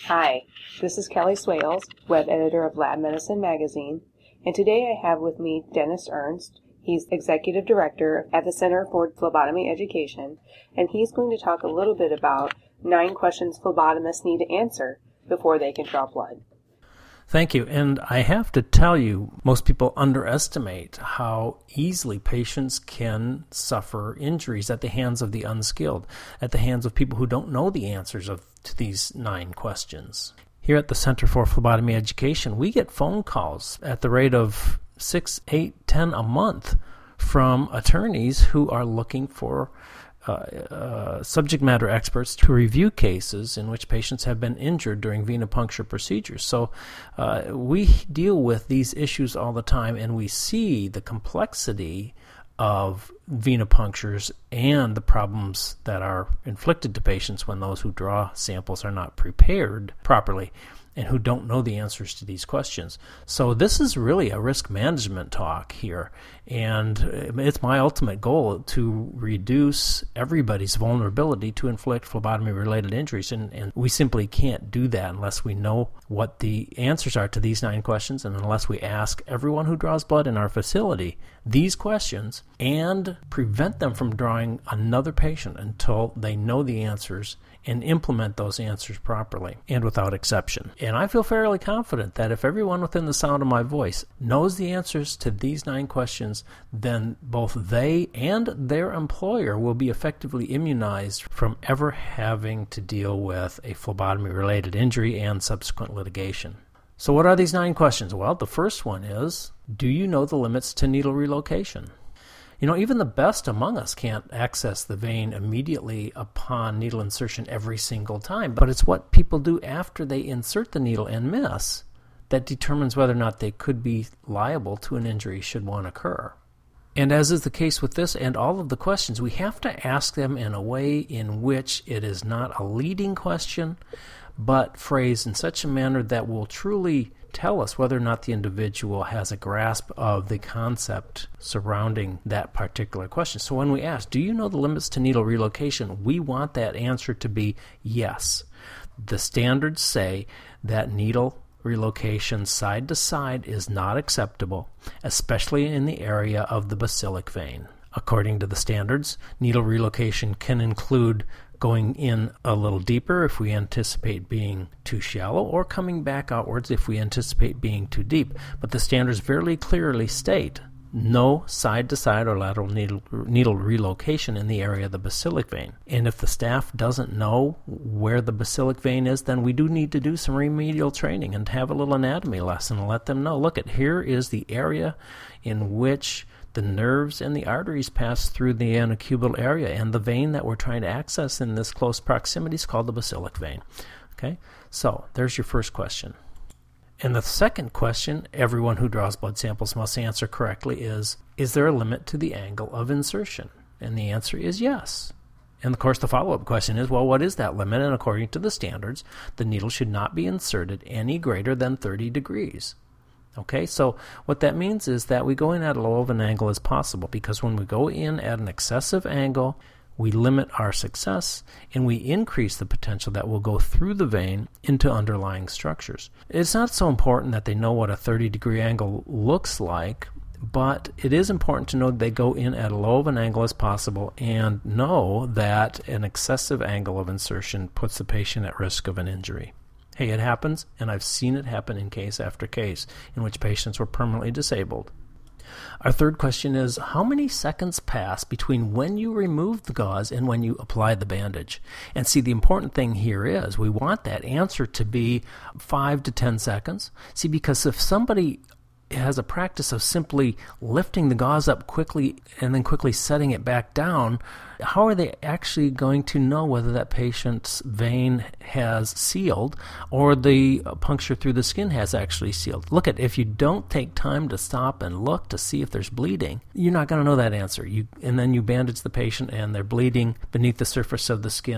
Hi, this is Kelly Swales, web editor of Lab Medicine Magazine, and today I have with me Dennis Ernst. He's Executive Director at the Center for Phlebotomy Education, and he's going to talk a little bit about 9 questions phlebotomists need to answer before they can draw blood. Thank you. And I have to tell you, most people underestimate how easily patients can suffer injuries at the hands of the unskilled, at the hands of people who don't know the answers to these 9 questions. Here at the Center for Phlebotomy Education, we get phone calls at the rate of 6, 8, 10 a month from attorneys who are looking for subject matter experts to review cases in which patients have been injured during venipuncture procedures. So we deal with these issues all the time, and we see the complexity of venipunctures and the problems that are inflicted to patients when those who draw samples are not prepared properly and who don't know the answers to these questions. So this is really a risk management talk here, and it's my ultimate goal to reduce everybody's vulnerability to inflict phlebotomy-related injuries, and we simply can't do that unless we know what the answers are to these 9 questions, and unless we ask everyone who draws blood in our facility these questions and prevent them from drawing another patient until they know the answers and implement those answers properly and without exception. And I feel fairly confident that if everyone within the sound of my voice knows the answers to these 9 questions, then both they and their employer will be effectively immunized from ever having to deal with a phlebotomy-related injury and subsequent litigation. So what are these 9 questions? Well, the first one is, do you know the limits to needle relocation? You know, even the best among us can't access the vein immediately upon needle insertion every single time, but it's what people do after they insert the needle and miss that determines whether or not they could be liable to an injury should one occur. And as is the case with this and all of the questions, we have to ask them in a way in which it is not a leading question, but phrased in such a manner that will truly tell us whether or not the individual has a grasp of the concept surrounding that particular question. So when we ask, do you know the limits to needle relocation, we want that answer to be yes. The standards say that needle relocation side to side is not acceptable, especially in the area of the basilic vein. According to the standards, needle relocation can include going in a little deeper if we anticipate being too shallow, or coming back outwards if we anticipate being too deep. But the standards very clearly state no side-to-side or lateral needle relocation in the area of the basilic vein. And if the staff doesn't know where the basilic vein is, then we do need to do some remedial training and have a little anatomy lesson and let them know, look, here is the area in which the nerves and the arteries pass through the antecubital area, and the vein that we're trying to access in this close proximity is called the basilic vein. Okay, so there's your first question. And the second question everyone who draws blood samples must answer correctly is there a limit to the angle of insertion? And the answer is yes. And of course the follow-up question is, well, what is that limit? And according to the standards, the needle should not be inserted any greater than 30 degrees. Okay, so what that means is that we go in at as low of an angle as possible, because when we go in at an excessive angle, we limit our success and we increase the potential that will go through the vein into underlying structures. It's not so important that they know what a 30-degree angle looks like, but it is important to know that they go in at as low of an angle as possible and know that an excessive angle of insertion puts the patient at risk of an injury. Hey, it happens, and I've seen it happen in case after case in which patients were permanently disabled. Our third question is, how many seconds pass between when you remove the gauze and when you apply the bandage? And see, the important thing here is we want that answer to be 5 to 10 seconds. See, because if somebody has a practice of simply lifting the gauze up quickly and then quickly setting it back down, how are they actually going to know whether that patient's vein has sealed or the puncture through the skin has actually sealed? Look, if you don't take time to stop and look to see if there's bleeding, you're not going to know that answer. And then you bandage the patient and they're bleeding beneath the surface of the skin,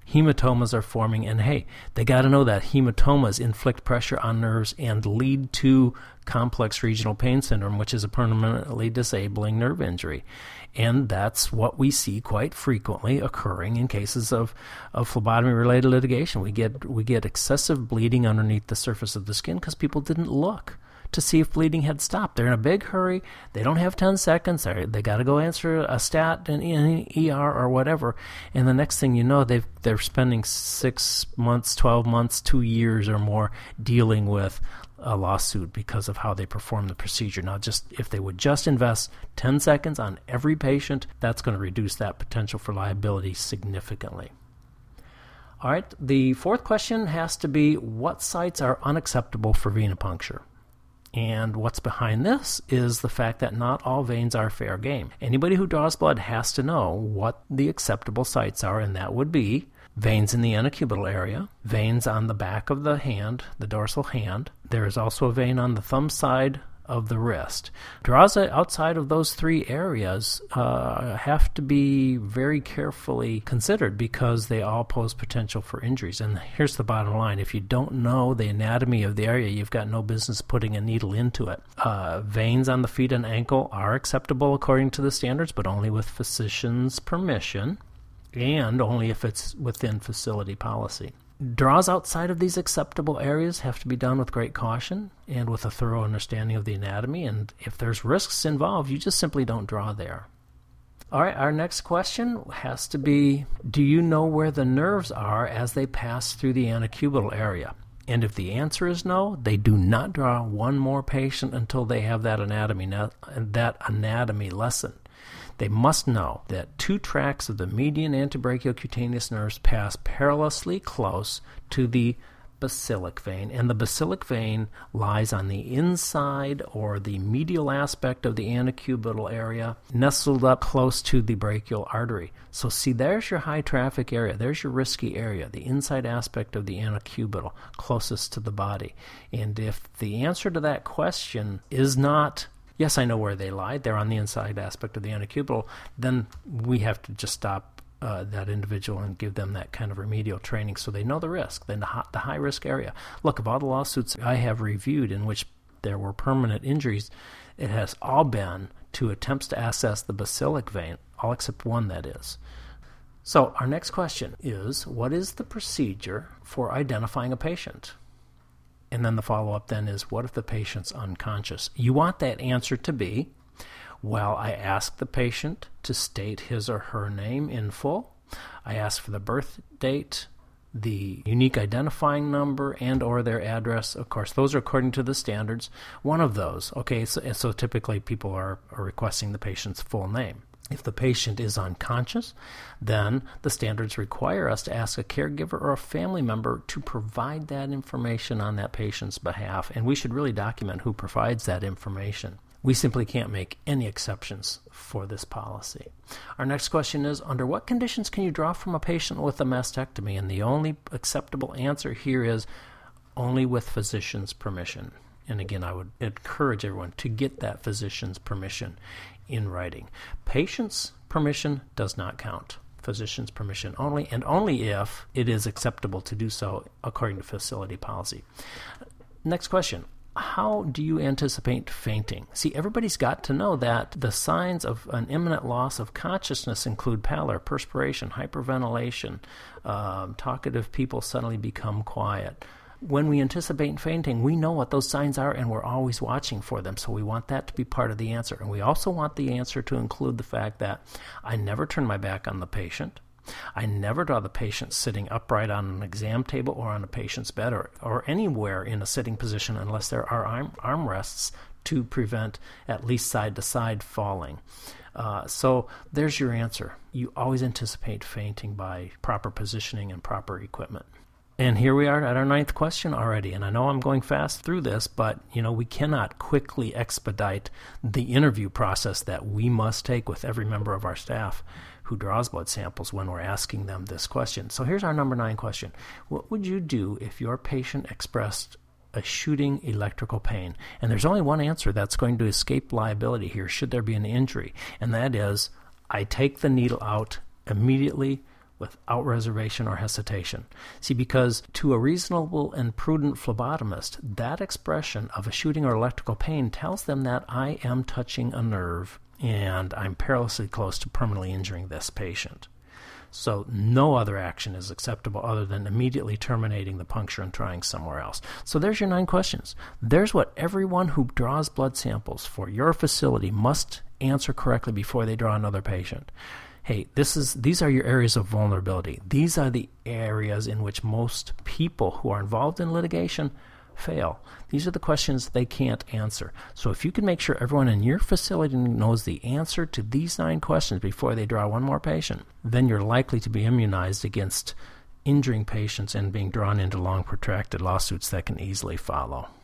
hematomas are forming, and hey, they got to know that hematomas inflict pressure on nerves and lead to complex regional pain syndrome, which is a permanently disabling nerve injury. And that's what we see quite frequently occurring in cases of phlebotomy-related litigation. We get excessive bleeding underneath the surface of the skin because people didn't look to see if bleeding had stopped. They're in a big hurry. They don't have 10 seconds. They got to go answer a stat in ER or whatever. And the next thing you know, they're spending 6 months, 12 months, 2 years or more dealing with a lawsuit because of how they perform the procedure. Now, if they would just invest 10 seconds on every patient, that's going to reduce that potential for liability significantly. All right, the fourth question has to be, what sites are unacceptable for venipuncture? And what's behind this is the fact that not all veins are fair game. Anybody who draws blood has to know what the acceptable sites are, and that would be veins in the antecubital area, veins on the back of the hand, the dorsal hand. There is also a vein on the thumb side of the wrist. Draws outside of those three areas have to be very carefully considered because they all pose potential for injuries. And here's the bottom line. If you don't know the anatomy of the area, you've got no business putting a needle into it. Veins on the feet and ankle are acceptable according to the standards, but only with physician's permission and only if it's within facility policy. Draws outside of these acceptable areas have to be done with great caution and with a thorough understanding of the anatomy, and if there's risks involved, you just simply don't draw there. All right, our next question has to be, do you know where the nerves are as they pass through the antecubital area? And if the answer is no, they do not draw one more patient until they have that anatomy lesson. They must know that 2 tracts of the median antebrachial cutaneous nerves pass perilously close to the basilic vein, and the basilic vein lies on the inside or the medial aspect of the antecubital area, nestled up close to the brachial artery. So see, there's your high traffic area, there's your risky area, the inside aspect of the antecubital, closest to the body. And if the answer to that question is not, yes, I know where they lie, they're on the inside aspect of the antecubital, then we have to just stop that individual and give them that kind of remedial training so they know the risk, then the high-risk area. Look, of all the lawsuits I have reviewed in which there were permanent injuries, it has all been to attempts to access the basilic vein, all except one, that is. So our next question is, what is the procedure for identifying a patient? And then the follow-up then is, what if the patient's unconscious? You want that answer to be, well, I ask the patient to state his or her name in full. I ask for the birth date, the unique identifying number, and or their address. Of course, those are according to the standards. One of those, okay, so typically people are requesting the patient's full name. If the patient is unconscious, then the standards require us to ask a caregiver or a family member to provide that information on that patient's behalf, and we should really document who provides that information. We simply can't make any exceptions for this policy. Our next question is, under what conditions can you draw from a patient with a mastectomy? And the only acceptable answer here is only with physician's permission. And again, I would encourage everyone to get that physician's permission in writing. Patient's permission does not count. Physician's permission only, and only if it is acceptable to do so according to facility policy. Next question. How do you anticipate fainting? See, everybody's got to know that the signs of an imminent loss of consciousness include pallor, perspiration, hyperventilation, talkative people suddenly become quiet. When we anticipate fainting, we know what those signs are, and we're always watching for them, so we want that to be part of the answer. And we also want the answer to include the fact that I never turn my back on the patient. I never draw the patient sitting upright on an exam table or on a patient's bed or anywhere in a sitting position unless there are armrests to prevent at least side-to-side falling. So there's your answer. You always anticipate fainting by proper positioning and proper equipment. And here we are at our 9th question already, and I know I'm going fast through this, but we cannot quickly expedite the interview process that we must take with every member of our staff who draws blood samples when we're asking them this question. So here's our number 9 question. What would you do if your patient expressed a shooting electrical pain? And there's only one answer that's going to escape liability here should there be an injury, and that is I take the needle out immediately without reservation or hesitation. See, because to a reasonable and prudent phlebotomist, that expression of a shooting or electrical pain tells them that I am touching a nerve and I'm perilously close to permanently injuring this patient. So no other action is acceptable other than immediately terminating the puncture and trying somewhere else. So there's your 9 questions. There's what everyone who draws blood samples for your facility must answer correctly before they draw another patient. Hey, these are your areas of vulnerability. These are the areas in which most people who are involved in litigation fail. These are the questions they can't answer. So if you can make sure everyone in your facility knows the answer to these 9 questions before they draw one more patient, then you're likely to be immunized against injuring patients and being drawn into long, protracted lawsuits that can easily follow.